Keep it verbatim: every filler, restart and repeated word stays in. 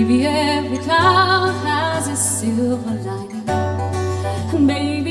Maybe every cloud has a silver lining, and maybe